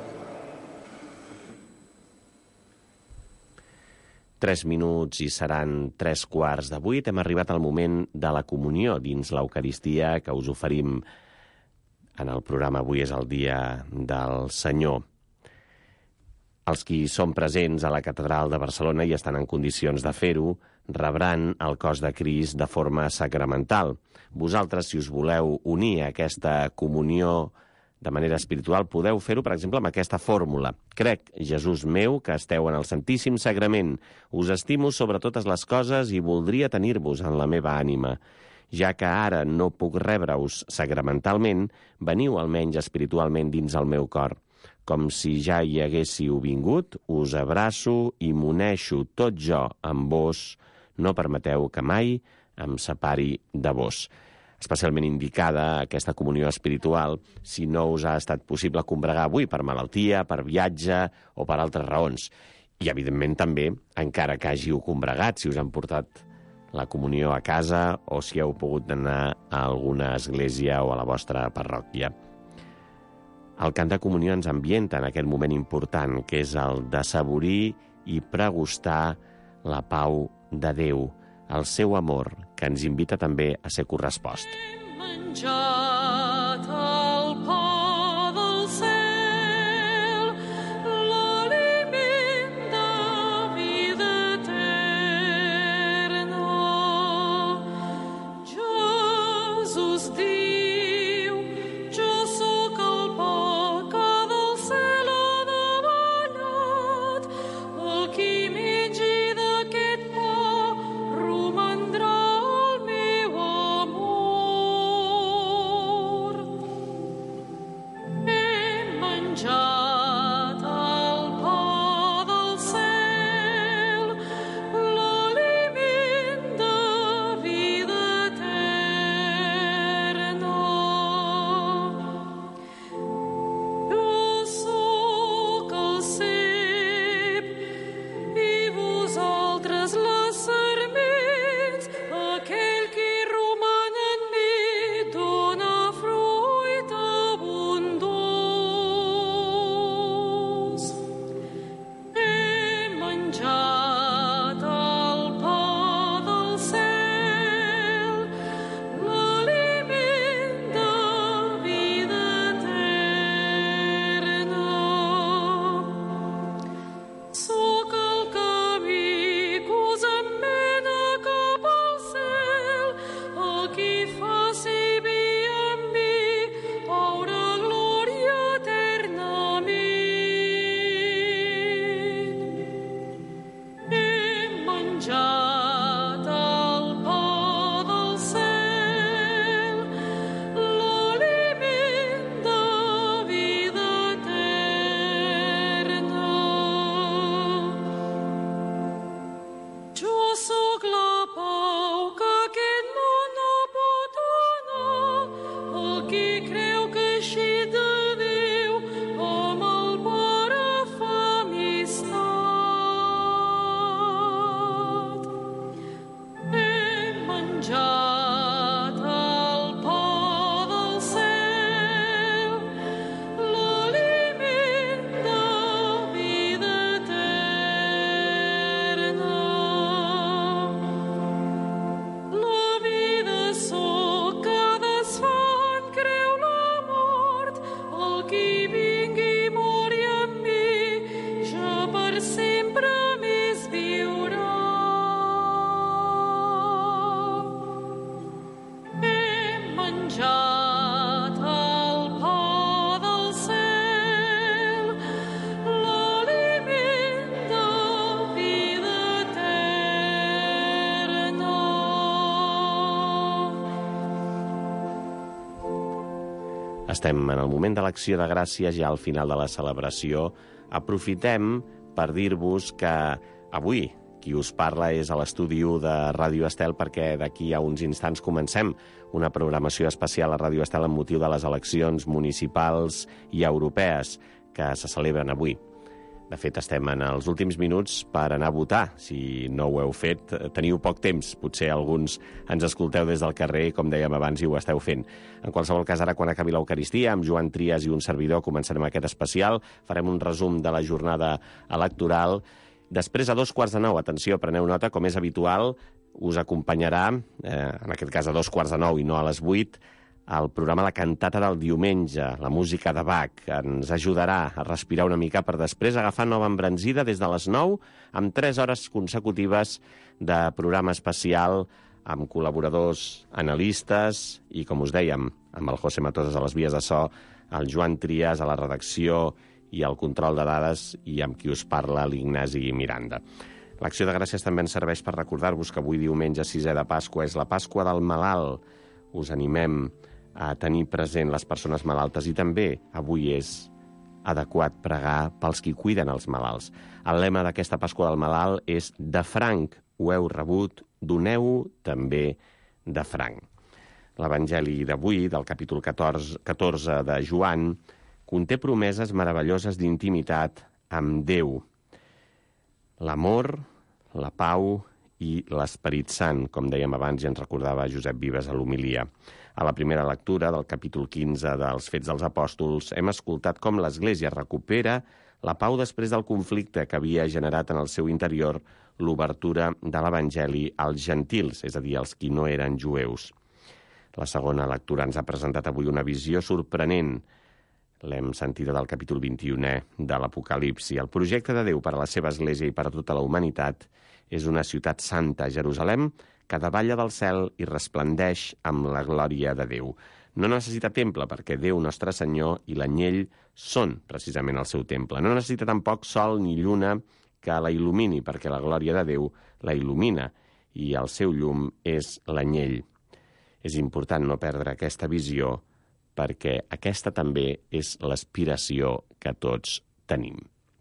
3 minuts i seran 3:15. Hem arribat al moment de la comunió dins l'Eucaristia que us oferim en el programa Avui és el dia del Senyor. Els qui són presents a la Catedral de Barcelona i estan en condicions de fer-ho, rebran el cos de Crist de forma sacramental. Vosaltres, si us voleu unir a aquesta comunió de manera espiritual, podeu fer-ho, per exemple, amb aquesta fórmula. Crec, Jesús meu, que esteu en el Santíssim Sagrament. Us estimo sobre totes les coses i voldria tenir-vos en la meva ànima. Ja que ara no puc rebre-us sacramentalment, veniu almenys espiritualment dins el meu cor. Com si ja hi haguéssiu vingut, us abraço i m'uneixo tot jo amb vos. No permeteu que mai em separi de vos. Especialment indicada aquesta comunió espiritual si no us ha estat possible combregar avui per malaltia, per viatge o per altres raons. I, evidentment, també, encara que hàgiu combregat, si us han portat la comunió a casa o si heu pogut anar a alguna església o a la vostra parròquia. El cant de comunió ens ambienta en aquest moment important, que és el d'assaborir i pregustar la pau de Déu, el seu amor, que ens invita també a ser correspost. Hem menjat el pa del cel, l'aliment de vida eterna. Jesús diu, jo sóc el pa que del cel ha davallat, el qui mengi d'aquest pa romandrà el meu amor. Hem menjat el pa del cel, l'aliment de vida eterna. Jo sóc el cep i vosaltres les serments, aquell qui roman en mi dona fruit abundós. Hem menjat el pa del cel, l'aliment de vida eterna. Sóc el camí que us emmena cap al cel, el qui faci vi amb mi haurà glòria eternament. Hem menjat el pa del cel, l'aliment de vida eterna. Jo sóc la pau que aquest món no pot donar, el qui creu que així de Déu amb el Pare fa amistat. Estem en el moment de l'acció de gràcies, ja al final de la celebració. Aprofitem per dir-vos que avui qui us parla és a l'estudi 1 de Ràdio Estel, perquè d'aquí a uns instants comencem una programació especial a Ràdio Estel amb motiu de les eleccions municipals i europees que se celebren avui. De fet, estem en els últims minuts per anar a votar. Si no ho heu fet, teniu poc temps. Potser alguns ens escolteu des del carrer, com dèiem abans, i ho esteu fent. En qualsevol cas, ara, quan acabi l'Eucaristia, amb Joan Trias i un servidor, començarem aquest especial. Farem un resum de la jornada electoral. Després, a 8:45, atenció, preneu nota, com és habitual, us acompanyarà, en aquest cas a 8:45 i no a les 8, el programa La Cantata del diumenge, la música de Bach. Ens ajudarà a respirar una mica per després agafar nova embranzida des de les 9 amb 3 hores consecutives de programa especial amb col·laboradors analistes i, com us dèiem, amb el José Matosas a les vies de so, el Joan Trias a la redacció i el control de dades i amb qui us parla l'Ignasi Miranda. L'acció de gràcies també ens serveix per recordar-vos que avui diumenge 6è de Pasqua és la Pasqua del Malalt. Us animem a tenir present les persones malaltes i també avui és adequat pregar pels qui cuiden els malalts. El lema d'aquesta Pasqua del Malalt és «De franc ho heu rebut, doneu també de franc». L'Evangeli d'avui, del capítol 14 de Joan, conté promeses meravelloses d'intimitat amb Déu. L'amor, la pau i l'Esperit Sant, com dèiem abans i ens recordava Josep Vives a l'homilia. A la primera lectura del capítol 15 dels Fets dels Apòstols hem escoltat com l'Església recupera la pau després del conflicte que havia generat en el seu interior l'obertura de l'Evangeli als gentils, és a dir, als qui no eren jueus. La segona lectura ens ha presentat avui una visió sorprenent. L'hem sentida del capítol 21è de l'Apocalipsi. El projecte de Déu per a la seva Església i per a tota la humanitat és una ciutat santa, Jerusalem, que davalla del cel i resplendeix amb la glòria de Déu. No necessita temple, perquè Déu, nostre Senyor, i l'anyell són precisament el seu temple. No necessita tampoc sol ni lluna que la il·lumini, perquè la glòria de Déu la il·lumina, i el seu llum és l'anyell. És important no perdre aquesta visió, perquè aquesta també és l'aspiració que tots tenim.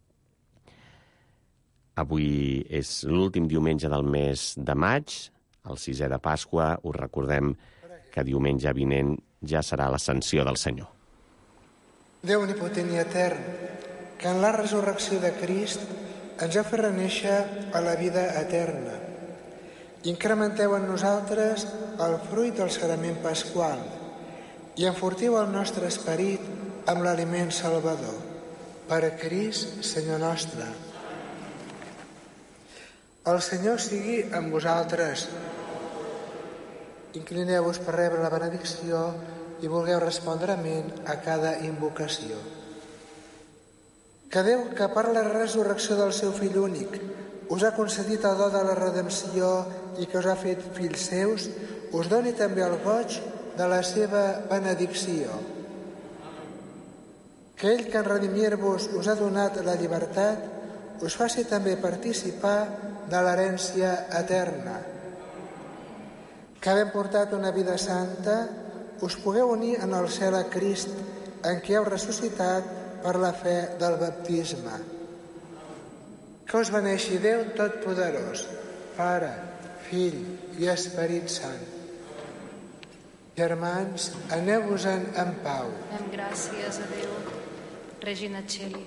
Avui és l'últim diumenge del mes de maig, el 6è de Pasqua. Us recordem que diumenge vinent ja serà l'ascensió del Senyor. Déu omnipotent i etern, que en la resurrecció de Crist ens ha fet renéixer a la vida eterna. Incrementeu en nosaltres el fruit del sagrament pasqual i enfortiu el nostre esperit amb l'aliment salvador. Per a Crist, Senyor nostre. El Senyor sigui amb vosaltres. Inclineu-vos per rebre la benedicció i vulgueu respondre amén a cada invocació. Que Déu, que per la resurrecció del seu fill únic us ha concedit el do de la redempció i que us ha fet fills seus, us doni també el goig de la seva benedicció. Que ell, que en redimir-vos us ha donat la llibertat, us faci també participar de l'herència eterna. Que havent portat una vida santa, us pugueu unir en el cel a Crist, en qui heu ressuscitat per la fe del baptisme. Que us beneixi Déu Totpoderós, Pare, Fill i Esperit Sant. Germans, aneu-vos-en en pau. Fem gràcies a Déu. Regina Txeli.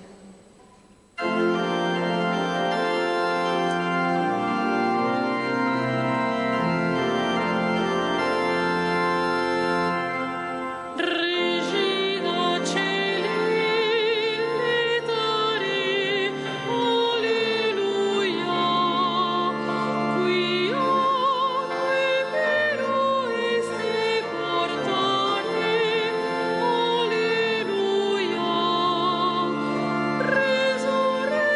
Resurrected.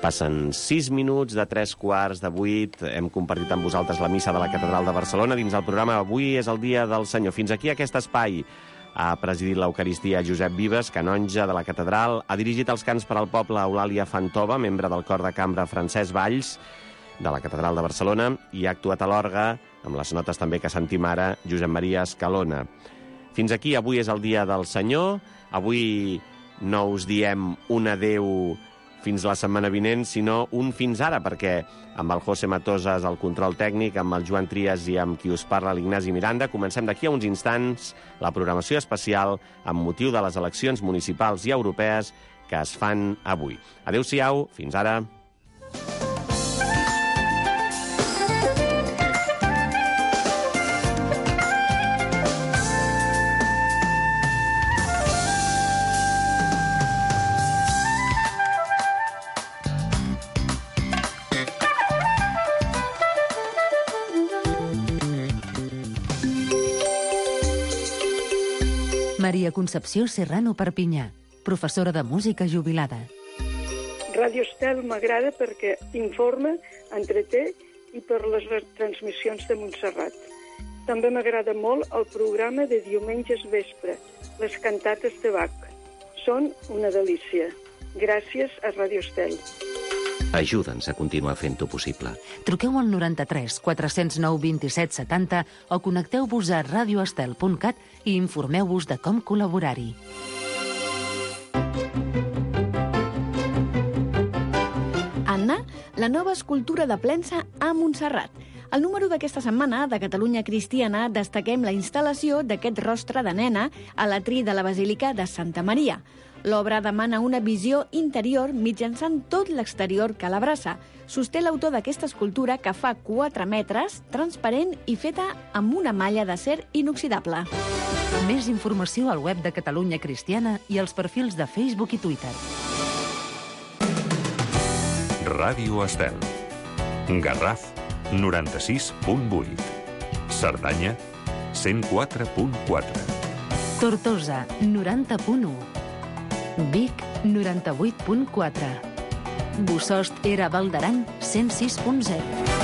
Passen 6 minuts de 7:45. Hem compartit amb vosaltres la missa de la Catedral de Barcelona dins el programa Avui és el dia del Senyor. Fins aquí aquest espai. Ha presidit l'Eucaristia Josep Vives, canonge de la Catedral. Ha dirigit els cants per al poble Eulàlia Fantova, membre del cor de cambra Francesc Valls, de la Catedral de Barcelona, i ha actuat a l'orgue, amb les notes també que sentim ara, Josep Maria Escalona. Fins aquí, avui és el dia del Senyor. Avui no us diem un adeu fins la setmana vinent, sinó un fins ara, perquè amb el José Matosas al control tècnic, amb el Joan Trias i amb qui us parla l'Ignasi Miranda, comencem d'aquí a uns instants la programació especial amb motiu de les eleccions municipals i europees que es fan avui. Adéu-siau, fins ara. Maria Concepció Serrano Perpinyà, professora de música jubilada. Ràdio Estel m'agrada perquè informa, entreté i per les transmissions de Montserrat. També m'agrada molt el programa de diumenges vespre, les cantates de Bach. Són una delícia. Gràcies a Ràdio Estel. Ajuda'ns a continuar fent-ho possible. Truqueu al 93 409 27 70 o connecteu-vos a radioestel.cat i informeu-vos de com col·laborar-hi. Anna, la nova escultura de Plensa a Montserrat. Al número d'aquesta setmana de Catalunya Cristiana destaquem la instal·lació d'aquest rostre de nena a l'atri de la Basílica de Santa Maria. L'obra demana una visió interior mitjançant tot l'exterior que l'abraça. Sosté l'autor d'aquesta escultura, que fa 4 metres, transparent i feta amb una malla d'acer inoxidable. Més informació al web de Catalunya Cristiana i als perfils de Facebook i Twitter. Ràdio Estel. Garraf, 96.8. Cerdanya, 104.4. Tortosa, 90.1. Vic, 98.4. Bossòst era Val d'Aran, 106.0.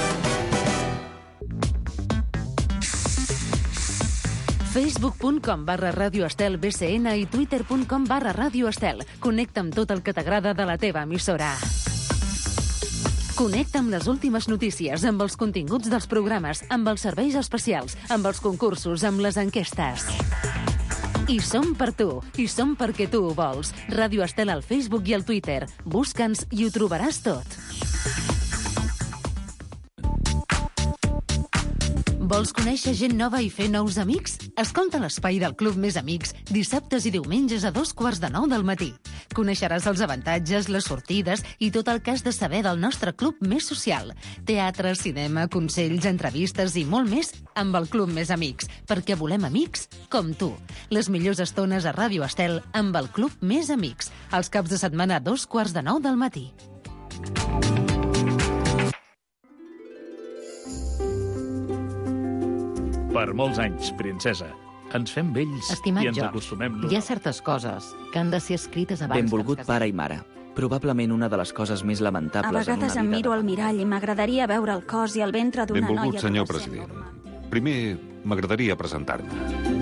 Facebook.com/Ràdio Estel BCN i Twitter.com/Ràdio Estel. Connecta amb tot el que t'agrada de la teva emissora. Connecta amb les últimes notícies, amb els continguts dels programes, amb els serveis especials, amb els concursos, amb les enquestes. I som per tu, i som perquè tu ho vols. Ràdio Estel al Facebook i al Twitter. Busca'ns i ho trobaràs tot. Vols conèixer gent nova i fer nous amics? Escolta l'espai del Club Més Amics dissabtes i diumenges a 8:45 del matí. Coneixeràs els avantatges, les sortides i tot el que has de saber del nostre club més social. Teatre, cinema, consells, entrevistes i molt més amb el Club Més Amics, perquè volem amics com tu. Les millors estones a Ràdio Estel amb el Club Més Amics, els caps de setmana a 8:45 del matí. Per molts anys, princesa. Ens fem vells Estimat i ens George, acostumem... hi ha certes coses que han de ser escrites abans. Benvolgut pare i mare. Probablement una de les coses més lamentables a vegades en una vida... em miro al mirall i m'agradaria veure el cos i el ventre d'una noia... Benvolgut senyor president. Primer, m'agradaria presentar-me.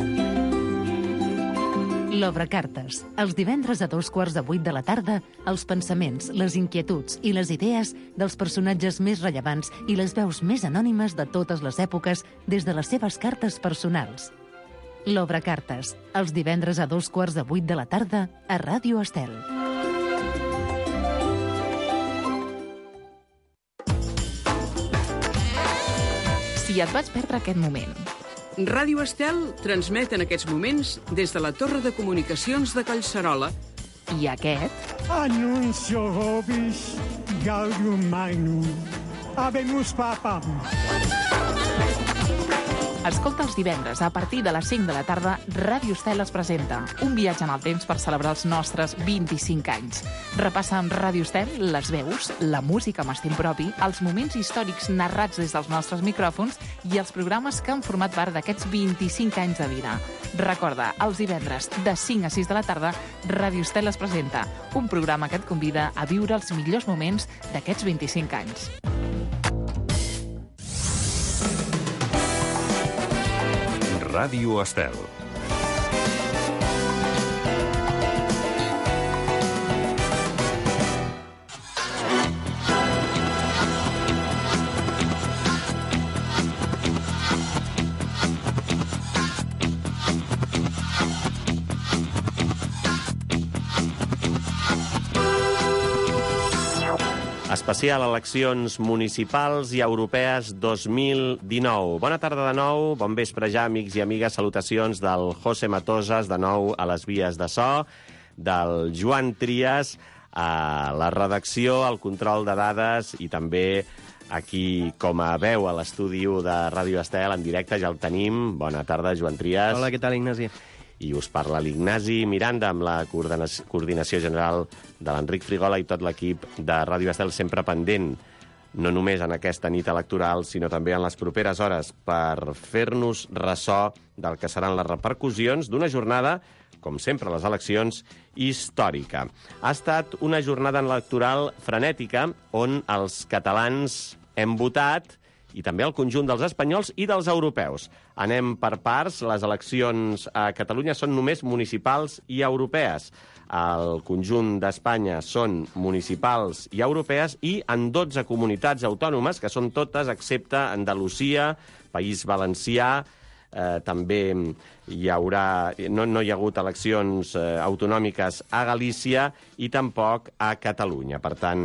L'Obra Cartes. Els divendres a 7:45 de la tarda, els pensaments, les inquietuds i les idees dels personatges més rellevants i les veus més anònimes de totes les èpoques des de les seves cartes personals. L'Obra Cartes. Els divendres a 7:45 de la tarda a Ràdio Estel. Si et vaig perdre aquest moment. Ràdio Estel transmet en aquests moments des de la Torre de Comunicacions de Collserola. I aquest? Annuncio vobis gaudium magnum. Habemus papam. Escolta els divendres a partir de les 5 de la tarda, Ràdio Estel es presenta un viatge en el temps per celebrar els nostres 25 anys. Repassa amb Ràdio Estel les veus, la música amb estil propi, els moments històrics narrats des dels nostres micròfons i els programes que han format part d'aquests 25 anys de vida. Recorda, els divendres de 5 a 6 de la tarda, Ràdio Estel es presenta, un programa que et convida a viure els millors moments d'aquests 25 anys. Ràdio Estel. Especial eleccions municipals i europees 2019. Bona tarda de nou, bon vespre ja, amics i amigues. Salutacions del José Matosas, de nou a les vies de so, del Joan Trias a la redacció, al control de dades i també aquí com a veu a l'estudi de Ràdio Estel en directe. Ja el tenim. Bona tarda, Joan Trias. Hola, què tal, Ignasi? I us parla l'Ignasi Miranda amb la coordinació general de l'Enric Frigola i tot l'equip de Ràdio Estel, sempre pendent, no només en aquesta nit electoral, sinó també en les properes hores, per fer-nos ressò del que seran les repercussions d'una jornada, com sempre, les eleccions, històrica. Ha estat una jornada electoral frenètica on els catalans hem votat i també el conjunt dels espanyols i dels europeus. Anem per parts. Les eleccions a Catalunya són només municipals i europees. El conjunt d'Espanya són municipals i europees i en 12 comunitats autònomes, que són totes, excepte Andalusia, País Valencià, també hi haurà... No hi ha hagut eleccions autonòmiques a Galícia i tampoc a Catalunya. Per tant,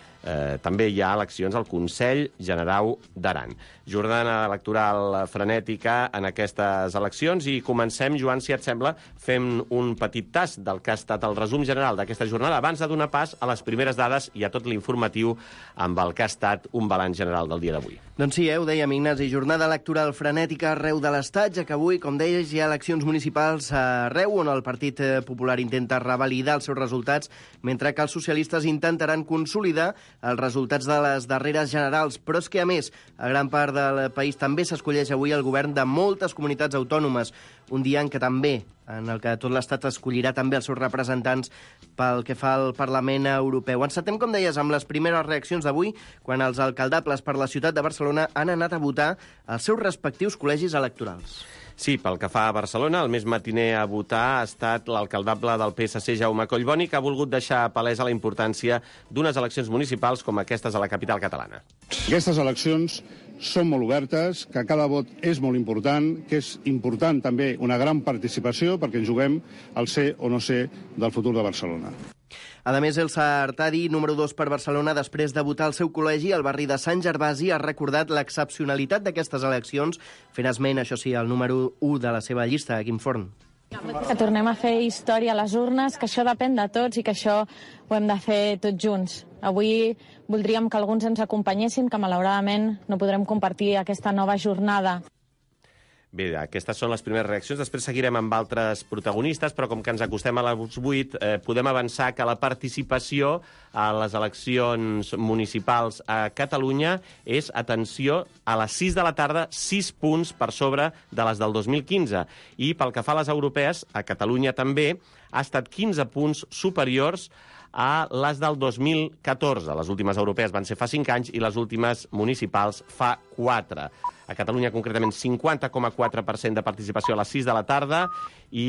també hi ha eleccions al Consell Generau d'Aran. Jornada electoral frenètica en aquestes eleccions i comencem, Joan, si et sembla, fem un petit tast del que ha estat el resum general d'aquesta jornada abans de donar pas a les primeres dades i a tot l'informatiu amb el que ha estat un balanç general del dia d'avui. Doncs sí, ho dèiem, Ignasi, jornada electoral frenètica arreu de l'Estat, ja que avui, com deies, hi ha eleccions municipals arreu on el Partit Popular intenta revalidar els seus resultats, mentre que els socialistes intentaran consolidar els resultats de les darreres generals. Però és que, a més, a gran part del país també s'escolleix avui el govern de moltes comunitats autònomes, un dia en què també, en el que tot l'Estat escollirà també els seus representants pel que fa al Parlament Europeu. Encetem, com deies, amb les primeres reaccions d'avui, quan els alcaldables per la ciutat de Barcelona han anat a votar als seus respectius col·legis electorals. Sí, pel que fa a Barcelona, el més matiner a votar ha estat l'alcaldable del PSC, Jaume Collboni, que ha volgut deixar palesa la importància d'unes eleccions municipals com aquestes a la capital catalana. Aquestes eleccions són molt obertes, que cada vot és molt important, que és important també una gran participació perquè ens juguem el ser o no ser del futur de Barcelona. A més, Elsa Artadi, número 2 per Barcelona, després de votar al seu col·legi al barri de Sant Gervasi, ha recordat l'excepcionalitat d'aquestes eleccions, fent esment, això sí, al número 1 de la seva llista, Quim Forn. Que tornem a fer història a les urnes, que això depèn de tots i que això ho hem de fer tots junts. Avui voldríem que alguns ens acompanyessin, que malauradament no podrem compartir aquesta nova jornada. Bé, aquestes són les primeres reaccions. Després seguirem amb altres protagonistes, però com que ens acostem a les 8, podem avançar que la participació a les eleccions municipals a Catalunya és, atenció, a les 6 de la tarda, 6 punts per sobre de les del 2015. I pel que fa a les europees, a Catalunya també, ha estat 15 punts superiors a les del 2014. Les últimes europees van ser fa 5 anys i les últimes municipals fa 4. A Catalunya, concretament, 50,4% de participació a les 6 de la tarda i